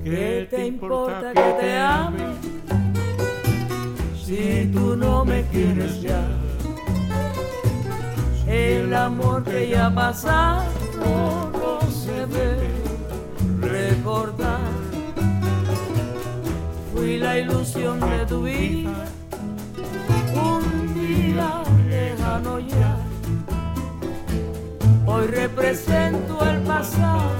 ¿Qué te importa que te ame si tú no me quieres ya? El amor que ya ha pasado no se debe recordar. Fui la ilusión de tu vida, un día lejano ya. Hoy represento el pasado